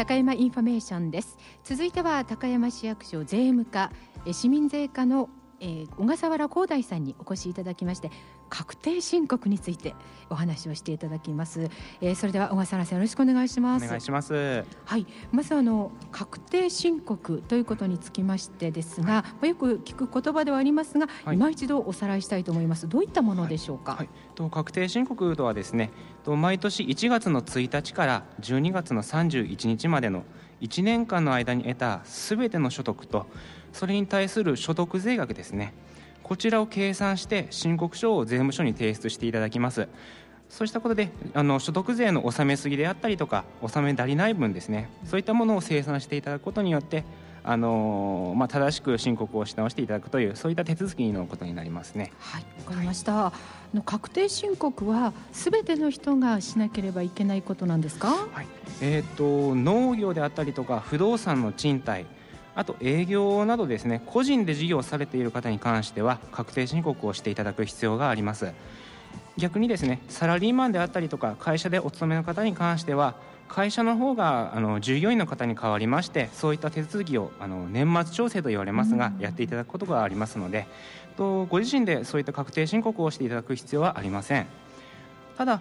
高山インフォメーションです。続いては高山市役所税務課市民税課の小笠原光大さんにお越しいただきまして、確定申告についてお話をしていただきます。それでは小笠原さん、よろしくお願いします。 お願いします。 はい、まず確定申告ということにつきましてですが、よく聞く言葉ではありますが、今一度おさらいしたいと思います。どういったものでしょうか。 確定申告とはですね、毎年1月の1日から12月の31日までの1年間の間に得たすべての所得と、それに対する所得税額ですね、こちらを計算して申告書を税務署に提出していただきます。そうしたことで所得税の納めすぎであったりとか納め足りない分ですね、そういったものを精算していただくことによって正しく申告をし直していただくという、そういった手続きのことになりますね。 はい、わかりました。確定申告はすべての人がしなければいけないことなんですか。 農業であったりとか不動産の賃貸、あと営業などですね、個人で事業をされている方に関しては確定申告をしていただく必要があります。逆にですね、サラリーマンであったりとか会社でお勤めの方に関しては、会社の方が従業員の方に代わりまして、そういった手続きを年末調整と言われますが、やっていただくことがありますので、ご自身でそういった確定申告をしていただく必要はありません。ただ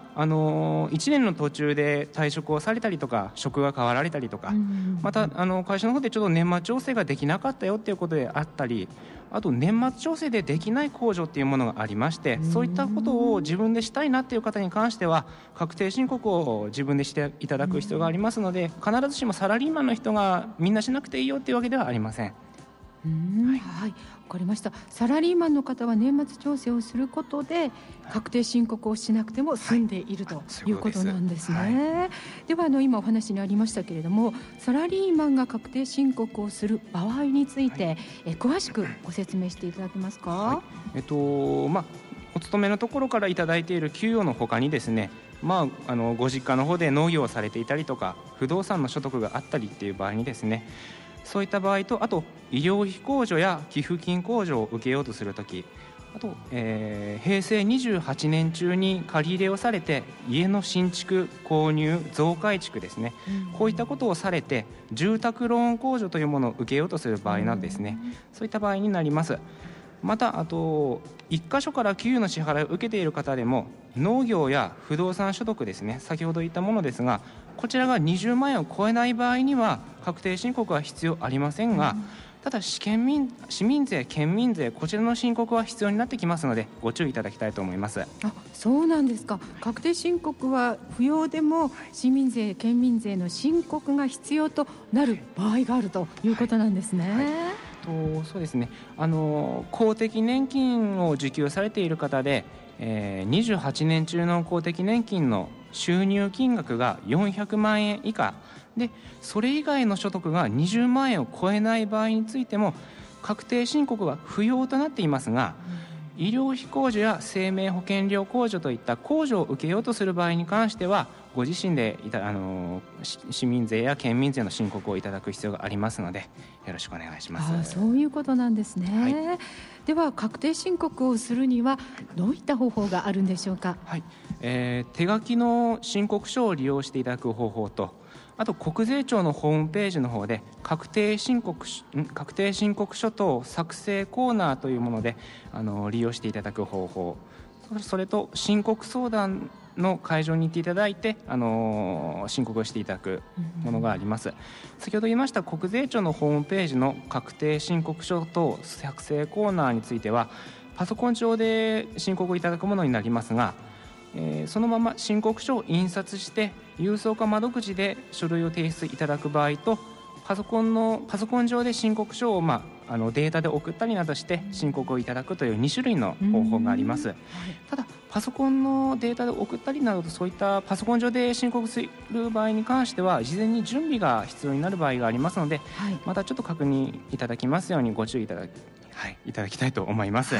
1年の途中で退職をされたりとか、職が変わられたりとか、また会社の方でちょっと年末調整ができなかったよっていうことであったり、あと年末調整でできない控除っていうものがありまして、そういったことを自分でしたいなっていう方に関しては確定申告を自分でしていただく必要がありますので、必ずしもサラリーマンの人がみんなしなくていいよっていうわけではありません。 はい、わかりました。サラリーマンの方は年末調整をすることで確定申告をしなくても済んでいるということなんですね。では今お話にありましたけれども、サラリーマンが確定申告をする場合について、詳しくご説明していただけますか。 お勤めのところからいただいている給与のほかにですね、ご実家の方で農業をされていたりとか不動産の所得があったりっていう場合にですね、そういった場合と、あと医療費控除や寄付金控除を受けようとするとき、あと、平成28年中に借り入れをされて家の新築購入増改築ですね、こういったことをされて住宅ローン控除というものを受けようとする場合などですね、そういった場合になります。またあと1箇所から給与の支払いを受けている方でも、農業や不動産所得ですね、先ほど言ったものですが、こちらが20万円を超えない場合には確定申告は必要ありませんが、ただ市民税、県民税、こちらの申告は必要になってきますので、ご注意いただきたいと思います。 そうなんですか。確定申告は不要でも市民税、県民税の申告が必要となる場合があるということなんですね。 そうですね、公的年金を受給されている方で、28年中の公的年金の収入金額が400万円以下で、それ以外の所得が20万円を超えない場合についても確定申告は不要となっていますが、医療費控除や生命保険料控除といった控除を受けようとする場合に関しては、ご自身で市民税や県民税の申告をいただく必要がありますので、よろしくお願いします。 そういうことなんですね。では確定申告をするにはどういった方法があるんでしょうか。 手書きの申告書を利用していただく方法と、あと国税庁のホームページの方で確定申告書等作成コーナーというもので利用していただく方法、それと申告相談の会場に行っていただいて申告をしていただくものがあります。先ほど言いました国税庁のホームページの確定申告書等作成コーナーについては、パソコン上で申告をいただくものになりますが、そのまま申告書を印刷して郵送か窓口で書類を提出いただく場合と、パソコン上で申告書を、データで送ったりなどして申告をいただくという2種類の方法があります。ただパソコンのデータで送ったりなどと、そういったパソコン上で申告する場合に関しては事前に準備が必要になる場合がありますので、またちょっと確認いただきますようにご注意いただきたいと思います。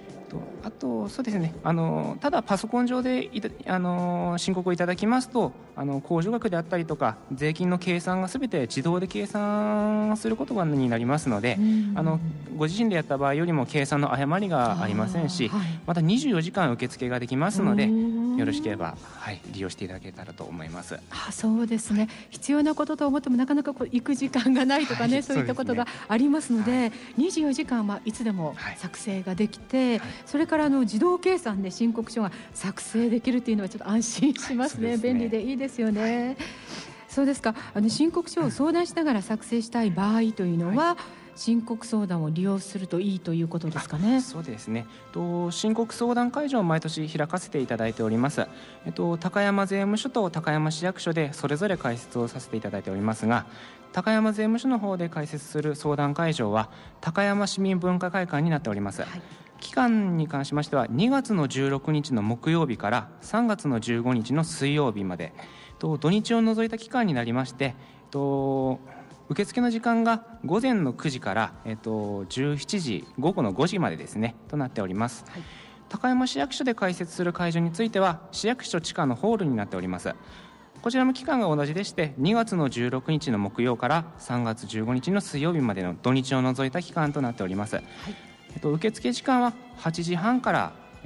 あとそうですね、ただパソコン上で申告をいただきますと、 控除額であったりとか税金の計算がすべて自動で計算することになりますので、ご自身でやった場合よりも計算の誤りがありませんし、また24時間受付ができますので、よろしければ、利用していただけたらと思います。 そうですね、必要なことと思ってもなかなか行く時間がないとかね、そういったことがありますので、24時間はいつでも作成ができて、それから自動計算で申告書が作成できるというのはちょっと安心しますね。便利でいいですよね。そうですか。申告書を相談しながら作成したい場合というのは、申告相談を利用するといいということですかね。 そうですね。申告相談会場を毎年開かせていただいております。高山税務署と高山市役所でそれぞれ開設をさせていただいておりますが、高山税務署の方で開設する相談会場は高山市民文化会館になっております。期間に関しましては2月の16日の木曜日から3月の15日の水曜日まで、土日を除いた期間になりまして、受付の時間が午前の9時から、17時午後の5時までですねとなっております。高山市役所で開設する会場については市役所地下のホールになっております。こちらも期間が同じでして、2月の16日の木曜から3月15日の水曜日までの土日を除いた期間となっております。受付時間は8時半から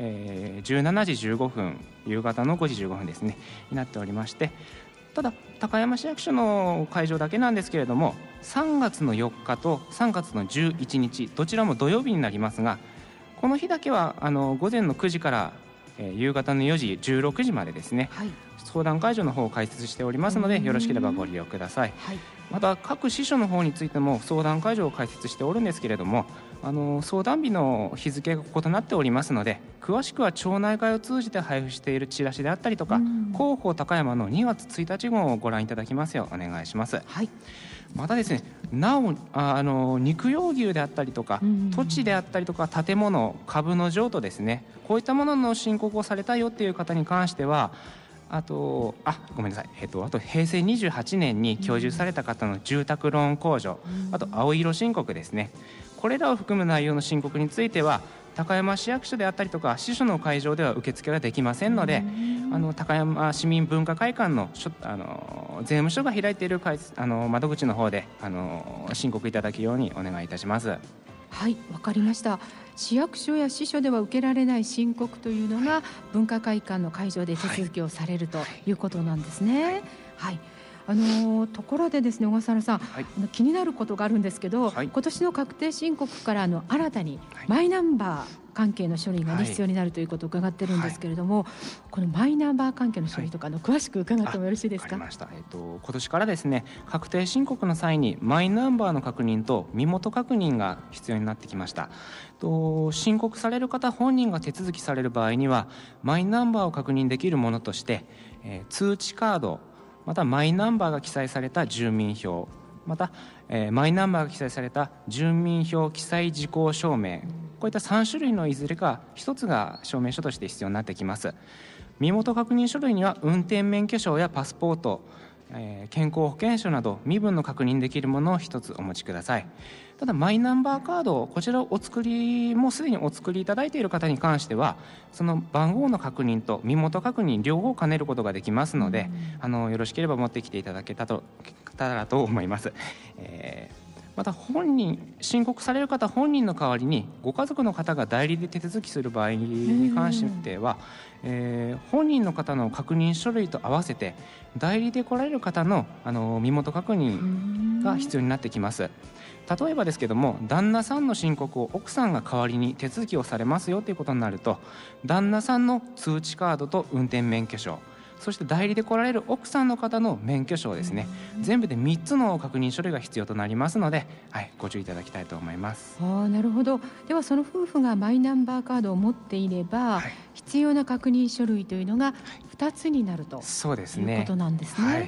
、17時15分夕方の5時15分ですねになっておりまして、ただ高山市役所の会場だけなんですけれども、3月の4日と3月の11日どちらも土曜日になりますが、この日だけは午前の9時から夕方の4時16時までですね、相談会場の方を開設しておりますので、よろしければご利用ください。また各支所の方についても相談会場を開設しておるんですけれども、相談日の日付が異なっておりますので、詳しくは町内会を通じて配布しているチラシであったりとか、広報高山の2月1日号をご覧いただきますようお願いします。またですね、なお肉用牛であったりとか、土地であったりとか建物株の譲渡ですね、こういったものの申告をされたよっていう方に関しては、ごめんなさい、あと平成28年に居住された方の住宅ローン控除、あと青色申告ですね、これらを含む内容の申告については高山市役所であったりとか支所の会場では受付ができませんので、高山市民文化会館の税務署が開いている窓口の方で申告いただくようにお願いいたします。 わかりました。市役所や支所では受けられない申告というのが文化会館の会場で手続きをされるということなんですね。ところでですね、小笠原さん、気になることがあるんですけど、今年の確定申告から新たにマイナンバー関係の書類が、必要になるということを伺ってるんですけれども、このマイナンバー関係の書類とか詳しく伺ってもよろしいですか。 今年からですね、確定申告の際にマイナンバーの確認と身元確認が必要になってきました。申告される方本人が手続きされる場合には、マイナンバーを確認できるものとして、通知カード、またマイナンバーが記載された住民票、また、マイナンバーが記載された住民票記載事項証明、こういった3種類のいずれか1つが証明書として必要になってきます。身元確認書類には運転免許証やパスポート、健康保険証など身分の確認できるものを1つお持ちください。ただマイナンバーカード、こちらをもうすでにお作りいただいている方に関しては、その番号の確認と身元確認両方兼ねることができますので、よろしければ持ってきていただけたらと思います。また申告される方本人の代わりにご家族の方が代理で手続きする場合に関しては、本人の方の確認書類と合わせて代理で来られる方の、身元確認が必要になってきます。例えばですけども、旦那さんの申告を奥さんが代わりに手続きをされますよということになると、旦那さんの通知カードと運転免許証、そして代理で来られる奥さんの方の免許証ですね、全部で3つの確認書類が必要となりますので、ご注意いただきたいと思います。 なるほど。ではその夫婦がマイナンバーカードを持っていれば、必要な確認書類というのが2つになるということなんですね。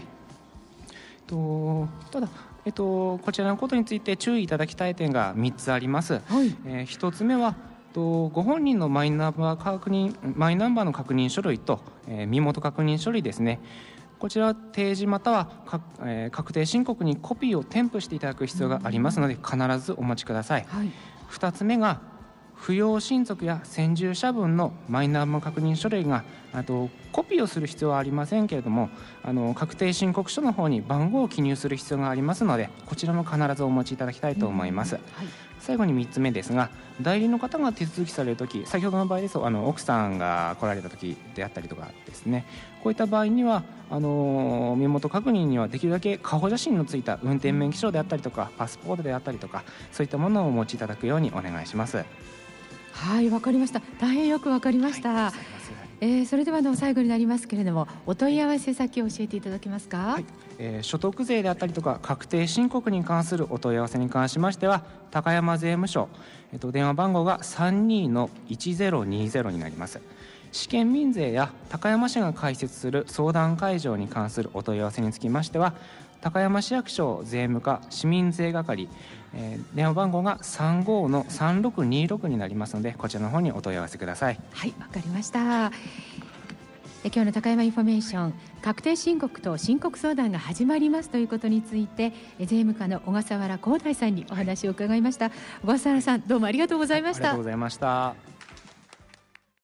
ただこちらのことについて注意いただきたい点が3つあります。1つ目はご本人のマイナンバーの確認書類と、身元確認書類ですね、こちらは提示または確定申告にコピーを添付していただく必要がありますので、必ずお持ちください。2つ目が扶養親族や先住者分のマイナンバー確認書類がコピーをする必要はありませんけれども、確定申告書の方に番号を記入する必要がありますので、こちらも必ずお持ちいただきたいと思います。最後に3つ目ですが、代理の方が手続きされるとき、先ほどの場合ですと奥さんが来られたときであったりとかですね、こういった場合には身元確認にはできるだけ顔写真のついた運転免許証であったりとかパスポートであったりとか、そういったものをお持ちいただくようにお願いします。 はい、わかりました。大変よくわかりました。それでは最後になりますけれども、お問い合わせ先を教えていただけますか。 所得税であったりとか確定申告に関するお問い合わせに関しましては、高山税務署、電話番号が 32-1020 になります。試験民税や高山市が開設する相談会場に関するお問い合わせにつきましては、高山市役所税務課市民税係、電話番号が 35-3626 になりますので、こちらの方にお問い合わせください。 はい、わかりました。今日の高山インフォメーション、確定申告と申告相談が始まりますということについて、税務課の小笠原光大さんにお話を伺いました。小笠原さん、どうもありがとうございました。 ありがとうございました。